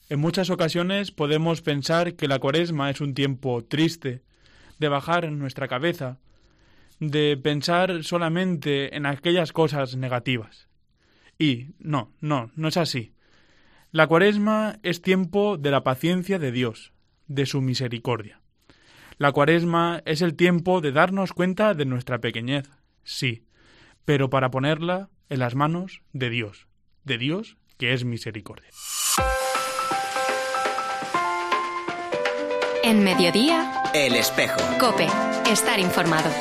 En muchas ocasiones podemos pensar que la Cuaresma es un tiempo triste, de bajar nuestra cabeza, de pensar solamente en aquellas cosas negativas. Y no es así. La Cuaresma es tiempo de la paciencia de Dios, de su misericordia. La Cuaresma es el tiempo de darnos cuenta de nuestra pequeñez, sí, pero para ponerla en las manos de Dios que es misericordia. En Mediodía, El Espejo. COPE. Estar informado.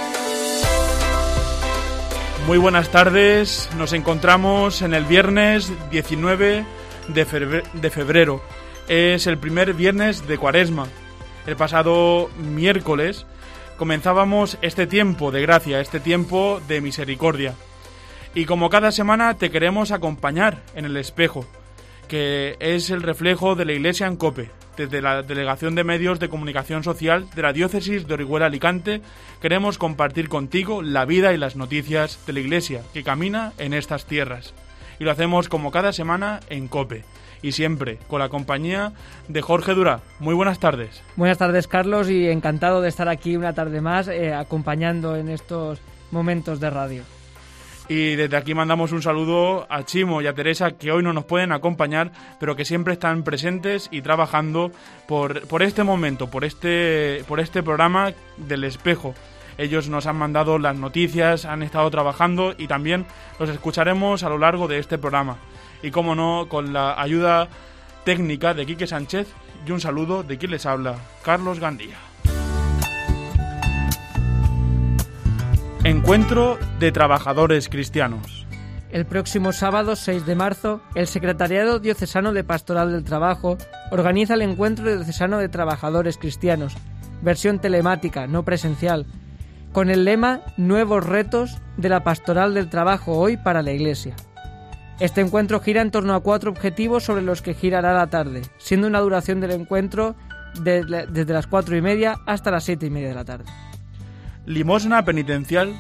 Muy buenas tardes, nos encontramos en el viernes 19 de febrero. Es el primer viernes de Cuaresma. El pasado miércoles comenzábamos este tiempo de gracia, este tiempo de misericordia. Y como cada semana te queremos acompañar en El Espejo, que es el reflejo de la Iglesia en COPE. Desde la Delegación de Medios de Comunicación Social de la Diócesis de Orihuela-Alicante queremos compartir contigo la vida y las noticias de la Iglesia que camina en estas tierras. Y lo hacemos como cada semana en COPE. Y siempre con la compañía de Jorge Durá. Muy buenas tardes. Buenas tardes, Carlos, y encantado de estar aquí una tarde más acompañando en estos momentos de radio. Y desde aquí mandamos un saludo a Chimo y a Teresa, que hoy no nos pueden acompañar, pero que siempre están presentes y trabajando por este momento, por este programa del Espejo. Ellos nos han mandado las noticias, han estado trabajando y también los escucharemos a lo largo de este programa. Y como no, con la ayuda técnica de Quique Sánchez y un saludo de quien les habla, Carlos Gandía. Encuentro de Trabajadores Cristianos. El próximo sábado 6 de marzo, el Secretariado Diocesano de Pastoral del Trabajo organiza el Encuentro Diocesano de Trabajadores Cristianos, versión telemática, no presencial, con el lema Nuevos retos de la Pastoral del Trabajo hoy para la Iglesia. Este encuentro gira en torno a 4 objetivos sobre los que girará la tarde, siendo una duración del encuentro desde las 4:30 hasta las 7:30 de la tarde. Limosna Penitencial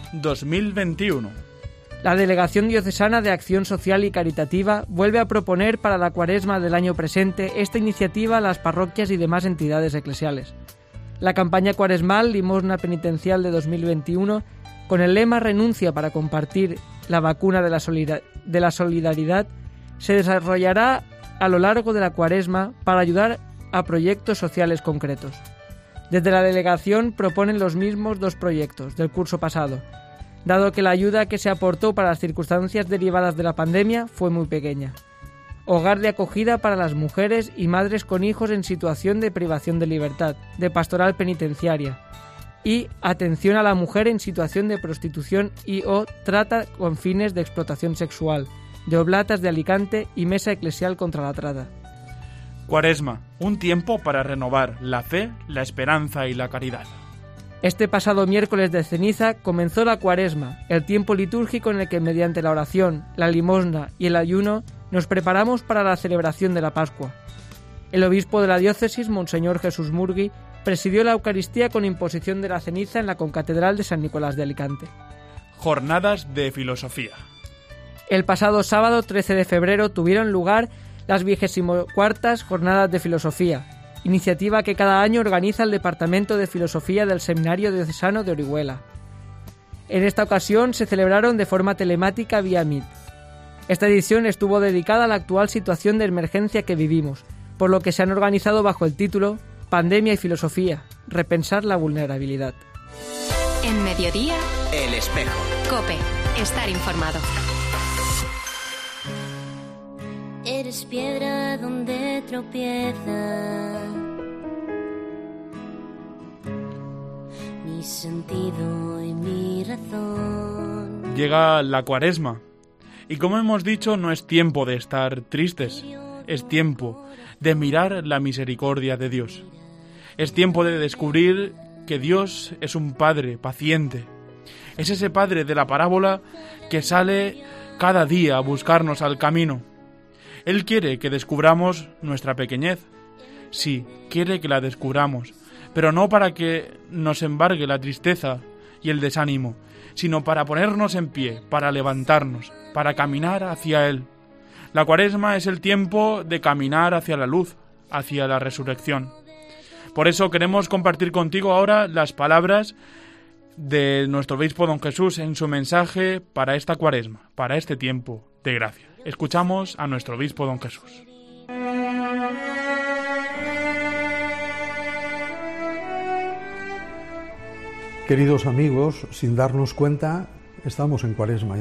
2021. La Delegación Diocesana de Acción Social y Caritativa vuelve a proponer para la Cuaresma del año presente esta iniciativa a las parroquias y demás entidades eclesiales. La campaña cuaresmal Limosna Penitencial de 2021, con el lema Renuncia para compartir la vacuna de la solidaridad, se desarrollará a lo largo de la Cuaresma para ayudar a proyectos sociales concretos. Desde la delegación proponen los mismos 2 proyectos del curso pasado, dado que la ayuda que se aportó para las circunstancias derivadas de la pandemia fue muy pequeña. Hogar de acogida para las mujeres y madres con hijos en situación de privación de libertad, de pastoral penitenciaria, y atención a la mujer en situación de prostitución y o trata con fines de explotación sexual, de Oblatas de Alicante y Mesa Eclesial contra la Trata. Cuaresma, un tiempo para renovar la fe, la esperanza y la caridad. Este pasado miércoles de ceniza comenzó la Cuaresma, el tiempo litúrgico en el que mediante la oración, la limosna y el ayuno nos preparamos para la celebración de la Pascua. El obispo de la diócesis, Monseñor Jesús Murgui, presidió la Eucaristía con imposición de la ceniza en la concatedral de San Nicolás de Alicante. Jornadas de filosofía. El pasado sábado 13 de febrero tuvieron lugar las 24ª Jornadas de Filosofía, iniciativa que cada año organiza el Departamento de Filosofía del Seminario Diocesano de Orihuela. En esta ocasión se celebraron de forma telemática vía Meet. Esta edición estuvo dedicada a la actual situación de emergencia que vivimos, por lo que se han organizado bajo el título Pandemia y Filosofía, repensar la vulnerabilidad. En Mediodía, El Espejo. COPE. Estar informado. Eres piedra donde tropieza mi sentido y mi razón. Llega la Cuaresma y, como hemos dicho, no es tiempo de estar tristes, es tiempo de mirar la misericordia de Dios. Es tiempo de descubrir que Dios es un Padre paciente. Es ese Padre de la parábola que sale cada día a buscarnos al camino. Él quiere que descubramos nuestra pequeñez. Sí, quiere que la descubramos, pero no para que nos embargue la tristeza y el desánimo, sino para ponernos en pie, para levantarnos, para caminar hacia Él. La Cuaresma es el tiempo de caminar hacia la luz, hacia la resurrección. Por eso queremos compartir contigo ahora las palabras de nuestro obispo don Jesús en su mensaje para esta Cuaresma, para este tiempo de gracia. Escuchamos a nuestro obispo don Jesús. Queridos amigos, sin darnos cuenta, estamos en Cuaresma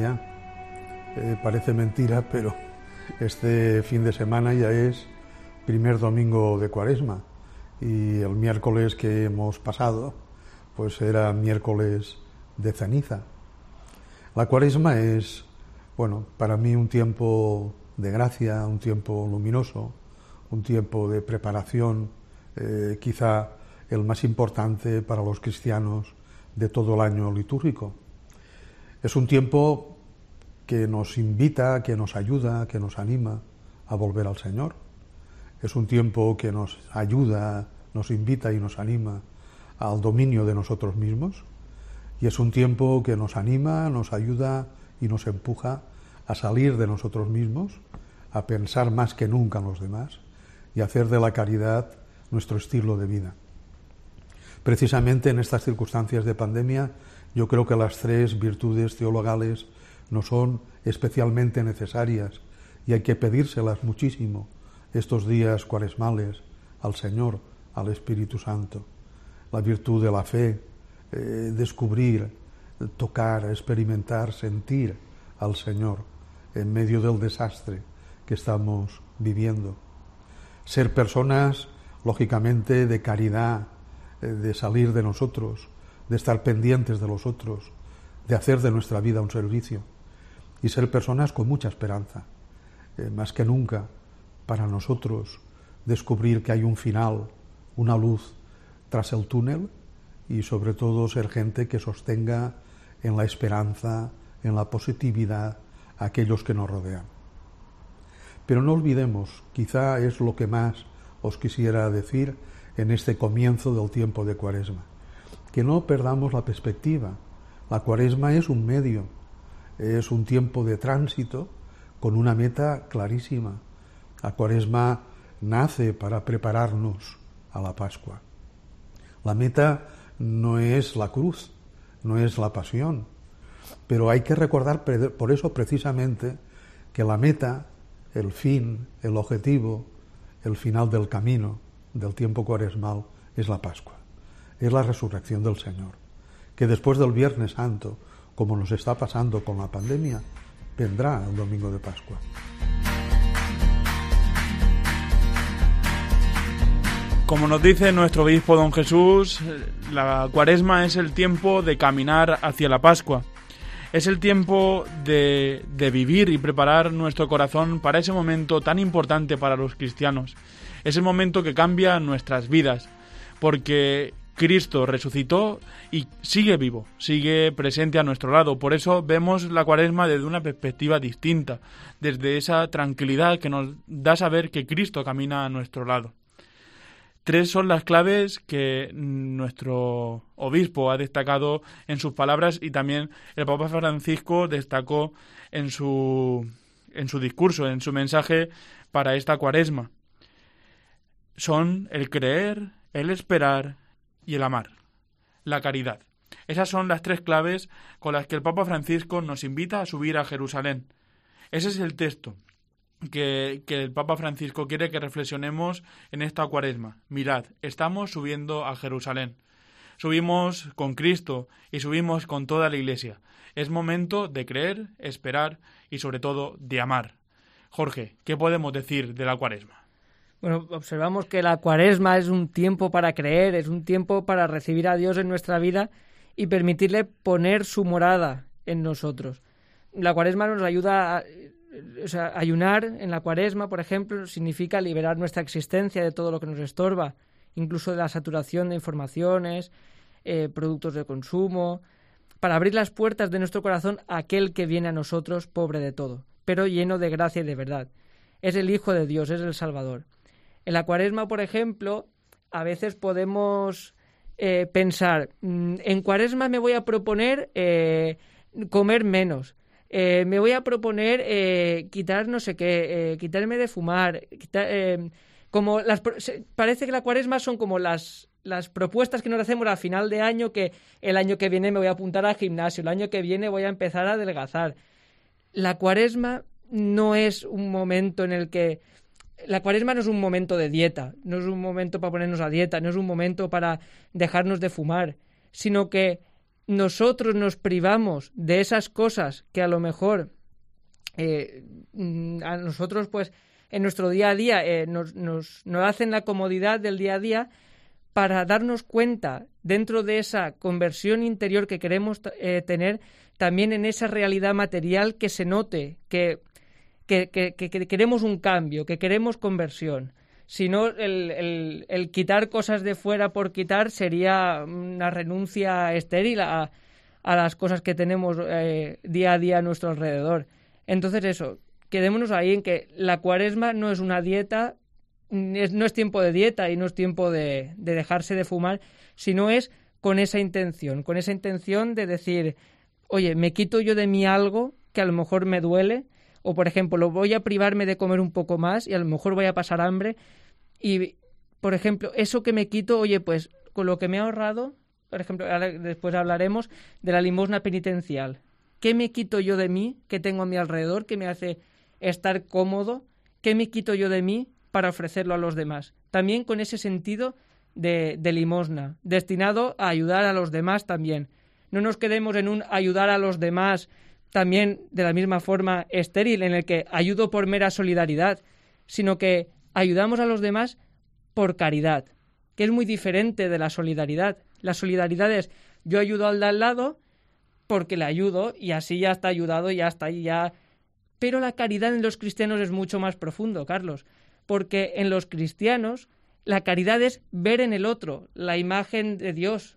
ya. Parece mentira, pero este fin de semana ya es primer domingo de Cuaresma y el miércoles que hemos pasado, pues era miércoles de ceniza. La Cuaresma es, bueno, para mí un tiempo de gracia, un tiempo luminoso, un tiempo de preparación, quizá el más importante para los cristianos de todo el año litúrgico. Es un tiempo que nos invita, que nos ayuda, que nos anima a volver al Señor. Es un tiempo que nos ayuda, nos invita y nos anima al dominio de nosotros mismos. Y es un tiempo que nos anima, nos ayuda y nos empuja a salir de nosotros mismos, a pensar más que nunca en los demás y a hacer de la caridad nuestro estilo de vida. Precisamente en estas circunstancias de pandemia, yo creo que las tres virtudes teologales nos son especialmente necesarias y hay que pedírselas muchísimo estos días cuaresmales al Señor, al Espíritu Santo. La virtud de la fe, descubrir, tocar, experimentar, sentir al Señor en medio del desastre que estamos viviendo. Ser personas, lógicamente, de caridad, de salir de nosotros, de estar pendientes de los otros, de hacer de nuestra vida un servicio y ser personas con mucha esperanza, más que nunca para nosotros descubrir que hay un final, una luz tras el túnel y sobre todo ser gente que sostenga en la esperanza, en la positividad a aquellos que nos rodean. Pero no olvidemos, quizá es lo que más os quisiera decir en este comienzo del tiempo de Cuaresma, que no perdamos la perspectiva. La Cuaresma es un medio, es un tiempo de tránsito con una meta clarísima. La Cuaresma nace para prepararnos a la Pascua. La meta no es la cruz, no es la pasión, pero hay que recordar por eso precisamente que la meta, el fin, el objetivo, el final del camino del tiempo cuaresmal es la Pascua, es la resurrección del Señor, que después del Viernes Santo, como nos está pasando con la pandemia, vendrá el domingo de Pascua. Como nos dice nuestro obispo don Jesús, la Cuaresma es el tiempo de caminar hacia la Pascua. Es el tiempo de vivir y preparar nuestro corazón para ese momento tan importante para los cristianos. Es el momento que cambia nuestras vidas, porque Cristo resucitó y sigue vivo, sigue presente a nuestro lado. Por eso vemos la Cuaresma desde una perspectiva distinta, desde esa tranquilidad que nos da saber que Cristo camina a nuestro lado. Tres son las claves que nuestro obispo ha destacado en sus palabras y también el Papa Francisco destacó en su discurso, en su mensaje para esta Cuaresma. Son el creer, el esperar y el amar, la caridad. Esas son las tres claves con las que el Papa Francisco nos invita a subir a Jerusalén. Ese es el texto que el Papa Francisco quiere que reflexionemos en esta Cuaresma. Mirad, estamos subiendo a Jerusalén. Subimos con Cristo y subimos con toda la Iglesia. Es momento de creer, esperar y sobre todo de amar. Jorge, ¿qué podemos decir de la Cuaresma? Bueno, observamos que la Cuaresma es un tiempo para creer, es un tiempo para recibir a Dios en nuestra vida y permitirle poner su morada en nosotros. La Cuaresma nos ayuda a ayunar en la Cuaresma, por ejemplo, significa liberar nuestra existencia de todo lo que nos estorba, incluso de la saturación de informaciones, productos de consumo, para abrir las puertas de nuestro corazón a aquel que viene a nosotros pobre de todo, pero lleno de gracia y de verdad. Es el Hijo de Dios, es el Salvador. En la Cuaresma, por ejemplo, a veces podemos pensar, en Cuaresma me voy a proponer comer menos, me voy a proponer quitar no sé qué, quitarme de fumar, Parece que la Cuaresma son como las propuestas que nos hacemos al final de año, que el año que viene me voy a apuntar al gimnasio, el año que viene voy a empezar a adelgazar. La Cuaresma no es un momento en el que... La Cuaresma no es un momento de dieta, no es un momento para ponernos a dieta, no es un momento para dejarnos de fumar, sino que nosotros nos privamos de esas cosas que a lo mejor a nosotros, pues, en nuestro día a día nos hacen la comodidad del día a día, para darnos cuenta, dentro de esa conversión interior que queremos tener, también en esa realidad material, que se note que queremos un cambio, que queremos conversión. Si no, el quitar cosas de fuera por quitar sería una renuncia estéril a las cosas que tenemos día a día a nuestro alrededor. Entonces eso, quedémonos ahí en que la Cuaresma no es una dieta, no es tiempo de dieta y no es tiempo de dejarse de fumar, sino es con esa intención de decir, oye, me quito yo de mí algo que a lo mejor me duele, o por ejemplo, voy a privarme de comer un poco más y a lo mejor voy a pasar hambre, y por ejemplo, eso que me quito, oye, pues con lo que me he ahorrado, por ejemplo, ahora después hablaremos de la limosna penitencial. ¿Qué me quito yo de mí, que tengo a mi alrededor, que me hace estar cómodo? ¿Qué me quito yo de mí para ofrecerlo a los demás? También con ese sentido de limosna, destinado a ayudar a los demás también. No nos quedemos en un ayudar a los demás también de la misma forma estéril, en el que ayudo por mera solidaridad, sino que ayudamos a los demás por caridad, que es muy diferente de la solidaridad. La solidaridad es, yo ayudo al de al lado porque le ayudo y así ya está ayudado, ya está ahí, ya... Pero la caridad en los cristianos es mucho más profundo, Carlos, porque en los cristianos la caridad es ver en el otro la imagen de Dios.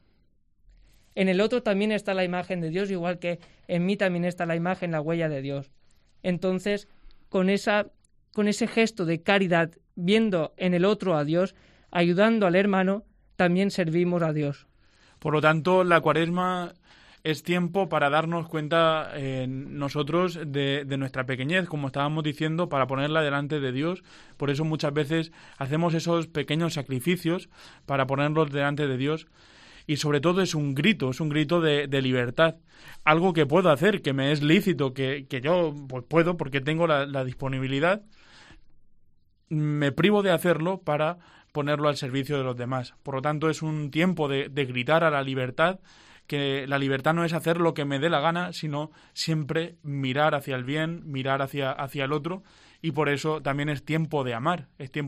En el otro también está la imagen de Dios, igual que en mí también está la imagen, la huella de Dios. Entonces, con ese gesto de caridad, viendo en el otro a Dios, ayudando al hermano, también servimos a Dios. Por lo tanto, la Cuaresma es tiempo para darnos cuenta nosotros de nuestra pequeñez, como estábamos diciendo, para ponerla delante de Dios. Por eso muchas veces hacemos esos pequeños sacrificios para ponerlos delante de Dios. Y sobre todo es un grito de libertad. Algo que puedo hacer, que me es lícito, que yo pues puedo porque tengo la disponibilidad. Me privo de hacerlo para ponerlo al servicio de los demás. Por lo tanto, es un tiempo de gritar a la libertad, que la libertad no es hacer lo que me dé la gana, sino siempre mirar hacia el bien, mirar hacia el otro, y por eso también es tiempo de amar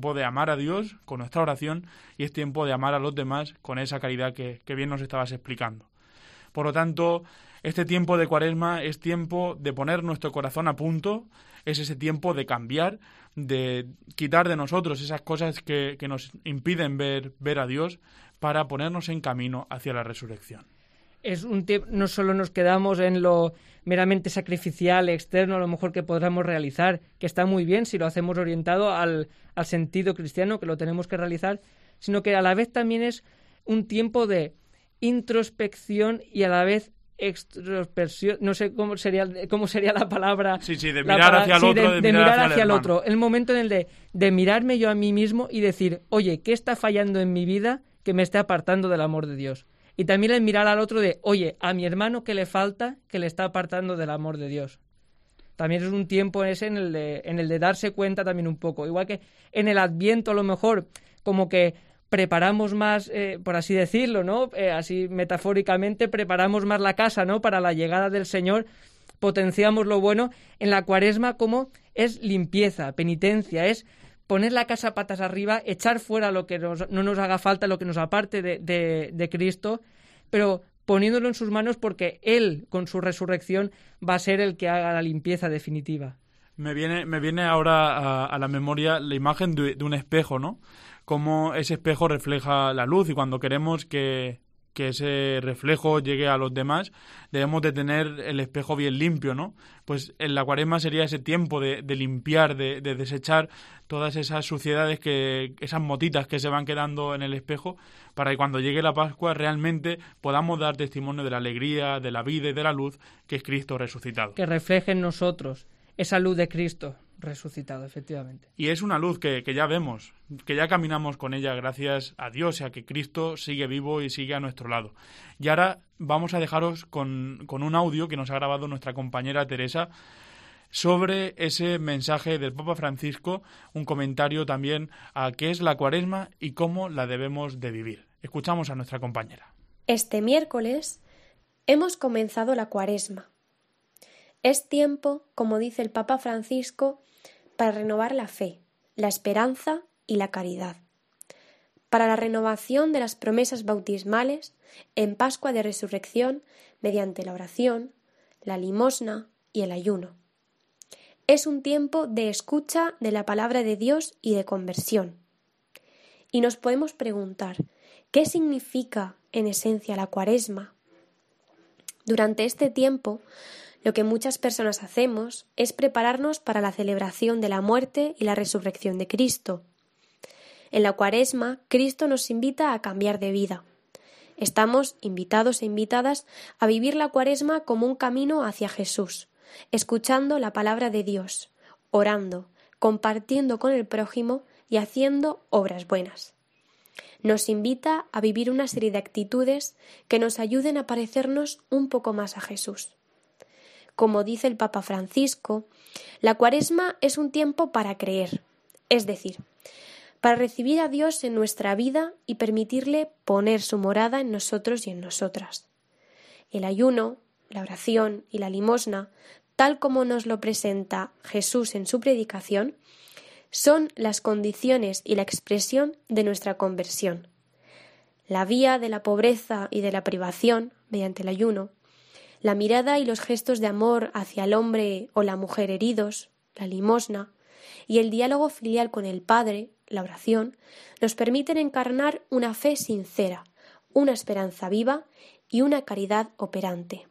a Dios con nuestra oración, y es tiempo de amar a los demás con esa caridad que bien nos estabas explicando. Por lo tanto, este tiempo de Cuaresma es tiempo de poner nuestro corazón a punto, es ese tiempo de cambiar, de quitar de nosotros esas cosas que nos impiden ver a Dios, para ponernos en camino hacia la resurrección. Es un tiempo, no solo nos quedamos en lo meramente sacrificial, externo, a lo mejor que podamos realizar, que está muy bien si lo hacemos orientado al sentido cristiano, que lo tenemos que realizar, sino que a la vez también es un tiempo de introspección y a la vez extrospección, no sé cómo sería la palabra. Sí, de mirar hacia el otro, de mirar hacia el otro. El momento en el de mirarme yo a mí mismo y decir, oye, ¿qué está fallando en mi vida que me esté apartando del amor de Dios? Y también el mirar al otro de, oye, a mi hermano, ¿qué le falta que le está apartando del amor de Dios? También es un tiempo ese en el de darse cuenta también un poco. Igual que en el Adviento, a lo mejor, como que preparamos más, por así decirlo, ¿no? Así metafóricamente, preparamos más la casa, ¿no? Para la llegada del Señor, potenciamos lo bueno. En la Cuaresma, como es limpieza, penitencia, es poner la casa patas arriba, echar fuera lo que no nos haga falta, lo que nos aparte de Cristo, pero poniéndolo en sus manos, porque Él, con su resurrección, va a ser el que haga la limpieza definitiva. Me viene ahora a la memoria la imagen de un espejo, ¿no? Cómo ese espejo refleja la luz, y cuando queremos que ese reflejo llegue a los demás, debemos de tener el espejo bien limpio, ¿no? Pues en la Cuaresma sería ese tiempo de limpiar, de desechar todas esas suciedades, esas motitas que se van quedando en el espejo, para que cuando llegue la Pascua realmente podamos dar testimonio de la alegría, de la vida y de la luz que es Cristo resucitado. Que refleje en nosotros esa luz de Cristo resucitado, efectivamente. Y es una luz que ya vemos, que ya caminamos con ella gracias a Dios y a que Cristo sigue vivo y sigue a nuestro lado. Y ahora vamos a dejaros con un audio que nos ha grabado nuestra compañera Teresa sobre ese mensaje del Papa Francisco, un comentario también a qué es la Cuaresma y cómo la debemos de vivir. Escuchamos a nuestra compañera. Este miércoles hemos comenzado la Cuaresma. Es tiempo, como dice el Papa Francisco, para renovar la fe, la esperanza y la caridad, para la renovación de las promesas bautismales en Pascua de Resurrección mediante la oración, la limosna y el ayuno. Es un tiempo de escucha de la palabra de Dios y de conversión. Y nos podemos preguntar, ¿qué significa en esencia la Cuaresma? Durante este tiempo, lo que muchas personas hacemos es prepararnos para la celebración de la muerte y la resurrección de Cristo. En la Cuaresma, Cristo nos invita a cambiar de vida. Estamos invitados e invitadas a vivir la Cuaresma como un camino hacia Jesús, escuchando la palabra de Dios, orando, compartiendo con el prójimo y haciendo obras buenas. Nos invita a vivir una serie de actitudes que nos ayuden a parecernos un poco más a Jesús. Como dice el Papa Francisco, la Cuaresma es un tiempo para creer, es decir, para recibir a Dios en nuestra vida y permitirle poner su morada en nosotros y en nosotras. El ayuno, la oración y la limosna, tal como nos lo presenta Jesús en su predicación, son las condiciones y la expresión de nuestra conversión. La vía de la pobreza y de la privación, mediante el ayuno, la mirada y los gestos de amor hacia el hombre o la mujer heridos, la limosna, y el diálogo filial con el Padre, la oración, nos permiten encarnar una fe sincera, una esperanza viva y una caridad operante.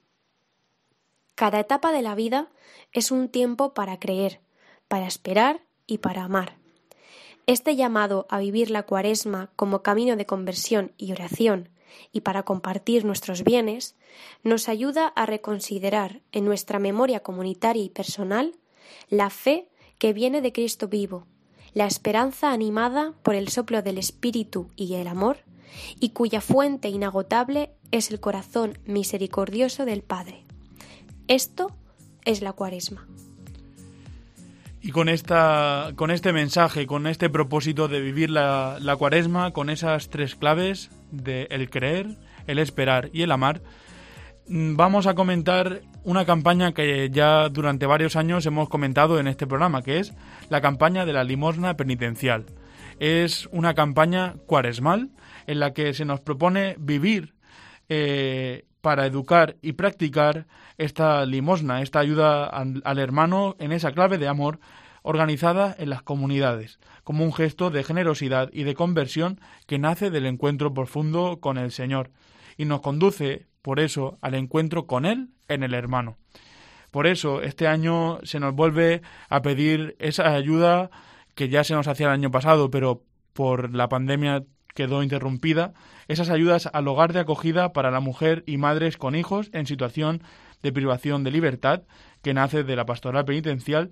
Cada etapa de la vida es un tiempo para creer, para esperar y para amar. Este llamado a vivir la Cuaresma como camino de conversión y oración y para compartir nuestros bienes, nos ayuda a reconsiderar en nuestra memoria comunitaria y personal la fe que viene de Cristo vivo, la esperanza animada por el soplo del Espíritu y el amor, y cuya fuente inagotable es el corazón misericordioso del Padre. Esto es la Cuaresma. Y con este mensaje, con este propósito de vivir la Cuaresma, con esas tres claves de el creer, el esperar y el amar, vamos a comentar una campaña que ya durante varios años hemos comentado en este programa, que es la campaña de la limosna penitencial. Es una campaña cuaresmal en la que se nos propone vivir para educar y practicar esta limosna, esta ayuda al hermano en esa clave de amor organizada en las comunidades, como un gesto de generosidad y de conversión que nace del encuentro profundo con el Señor y nos conduce, por eso, al encuentro con Él en el hermano. Por eso, este año se nos vuelve a pedir esa ayuda que ya se nos hacía el año pasado, pero por la pandemia quedó interrumpida, esas ayudas al hogar de acogida para la mujer y madres con hijos en situación de privación de libertad, que nace de la pastoral penitenciaria,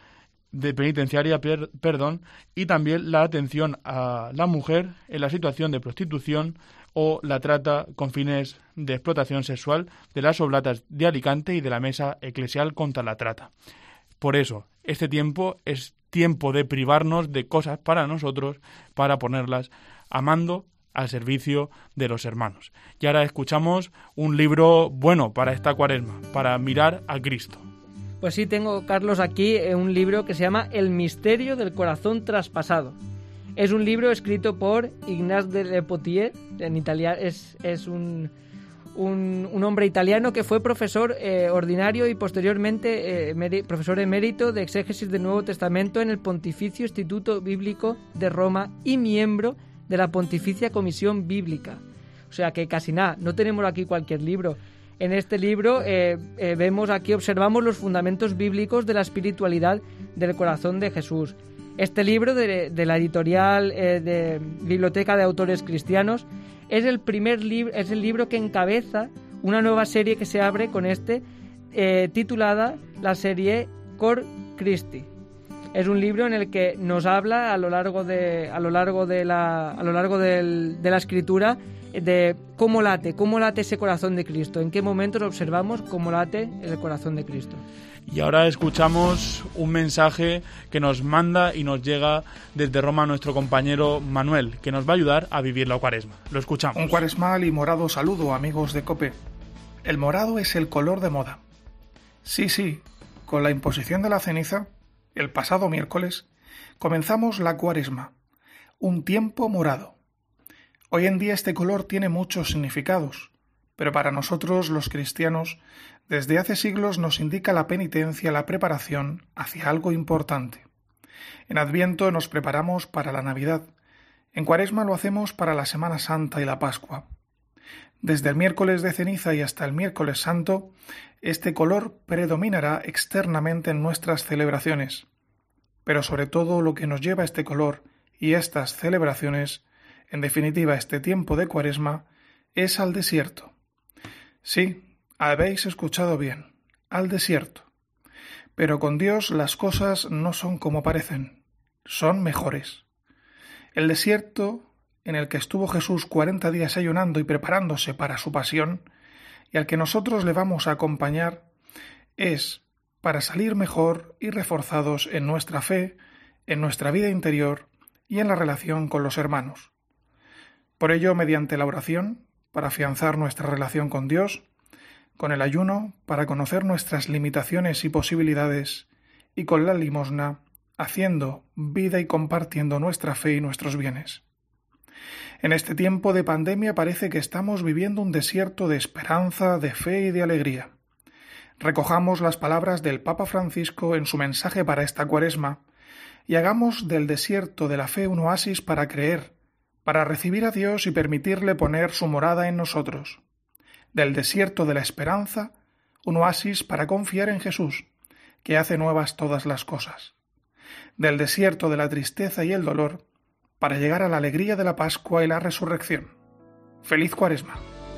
y también la atención a la mujer en la situación de prostitución o la trata con fines de explotación sexual de las Oblatas de Alicante y de la Mesa Eclesial contra la Trata. Por eso, este tiempo es tiempo de privarnos de cosas para nosotros, para ponerlas amando al servicio de los hermanos. Y ahora escuchamos un libro bueno para esta Cuaresma, para mirar a Cristo. Pues sí, tengo, Carlos, aquí un libro que se llama El misterio del corazón traspasado. Es un libro escrito por Ignace de Lepotier, en Italia, es un hombre italiano que fue profesor ordinario y posteriormente profesor emérito de exégesis del Nuevo Testamento en el Pontificio Instituto Bíblico de Roma y miembro de la Pontificia Comisión Bíblica. O sea que casi nada, no tenemos aquí cualquier libro. En este libro observamos los fundamentos bíblicos de la espiritualidad del corazón de Jesús. Este libro de la editorial de Biblioteca de Autores Cristianos es el libro que encabeza una nueva serie que se abre con titulada la serie Cor Christi. Es un libro en el que nos habla a lo largo de la escritura de cómo late ese corazón de Cristo, en qué momentos observamos cómo late el corazón de Cristo. Y ahora escuchamos un mensaje que nos manda y nos llega desde Roma nuestro compañero Manuel, que nos va a ayudar a vivir la Cuaresma. Lo escuchamos. Un cuaresmal y morado saludo, amigos de COPE. El morado es el color de moda. Sí, con la imposición de la ceniza, el pasado miércoles, comenzamos la Cuaresma, un tiempo morado. Hoy en día este color tiene muchos significados, pero para nosotros los cristianos, desde hace siglos nos indica la penitencia, la preparación hacia algo importante. En Adviento nos preparamos para la Navidad, en Cuaresma lo hacemos para la Semana Santa y la Pascua. Desde el miércoles de ceniza y hasta el miércoles santo, este color predominará externamente en nuestras celebraciones. Pero sobre todo lo que nos lleva a este color y estas celebraciones, en definitiva este tiempo de Cuaresma, es al desierto. Sí, habéis escuchado bien, al desierto. Pero con Dios las cosas no son como parecen, son mejores. El desierto en el que estuvo Jesús 40 días ayunando y preparándose para su pasión, y al que nosotros le vamos a acompañar, es para salir mejor y reforzados en nuestra fe, en nuestra vida interior y en la relación con los hermanos. Por ello, mediante la oración, para afianzar nuestra relación con Dios, con el ayuno, para conocer nuestras limitaciones y posibilidades, y con la limosna, haciendo vida y compartiendo nuestra fe y nuestros bienes. En este tiempo de pandemia parece que estamos viviendo un desierto de esperanza, de fe y de alegría. Recojamos las palabras del Papa Francisco en su mensaje para esta Cuaresma y hagamos del desierto de la fe un oasis para creer, para recibir a Dios y permitirle poner su morada en nosotros. Del desierto de la esperanza, un oasis para confiar en Jesús, que hace nuevas todas las cosas. Del desierto de la tristeza y el dolor, para llegar a la alegría de la Pascua y la resurrección. ¡Feliz Cuaresma!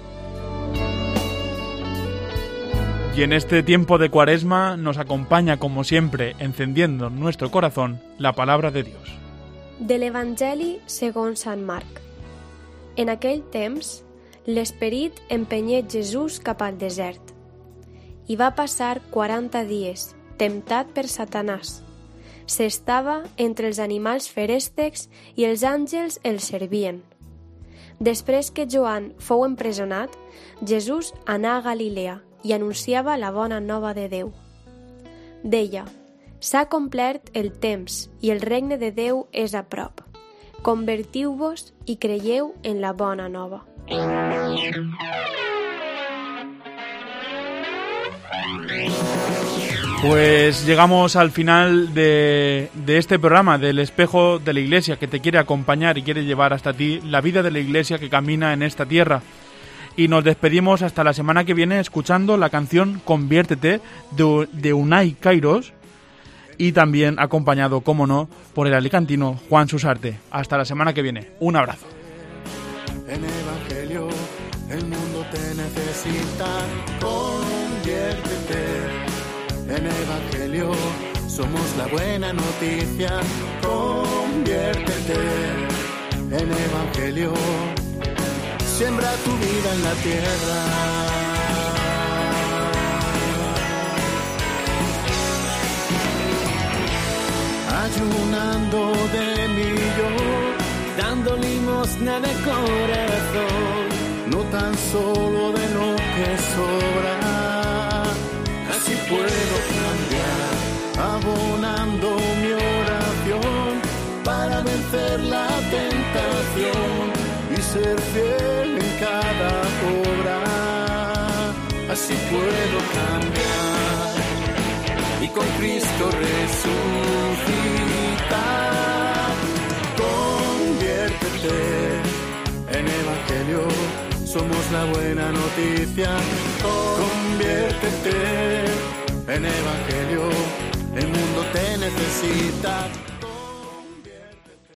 Y en este tiempo de Cuaresma nos acompaña, como siempre, encendiendo en nuestro corazón la palabra de Dios. De l'Evangeli segons Sant Marc. En aquell temps, l'Esperit empenyé Jesús cap al desert. I va passar 40 dies, temptat per Satanàs. S'estava entre els animals feréstecs i els àngels el servien. Després que Joan fou empresonat, Jesús anà a Galilea i anunciava la bona nova de Déu. Deia: s'ha complert el temps i el regne de Déu és a prop. Convertiu-vos i creieu en la bona nova. Pues llegamos al final de este programa del Espejo de la Iglesia, que te quiere acompañar y quiere llevar hasta ti la vida de la Iglesia que camina en esta tierra. Y nos despedimos hasta la semana que viene escuchando la canción Conviértete de Unai Kairos y también acompañado, como no, por el alicantino Juan Susarte. Hasta la semana que viene. Un abrazo. En Evangelio el mundo te necesita, conviértete. En Evangelio somos la buena noticia, conviértete. En Evangelio siembra tu vida en la tierra. Ayunando de mí yo, dando limosna de corazón, no tan solo de lo que sobra. Así puedo cambiar, abonando mi oración para vencer la tentación y ser fiel en cada obra. Así puedo cambiar y con Cristo resucitar. Conviértete. En Evangelio somos la buena noticia. Conviértete. En Evangelio el mundo te necesita.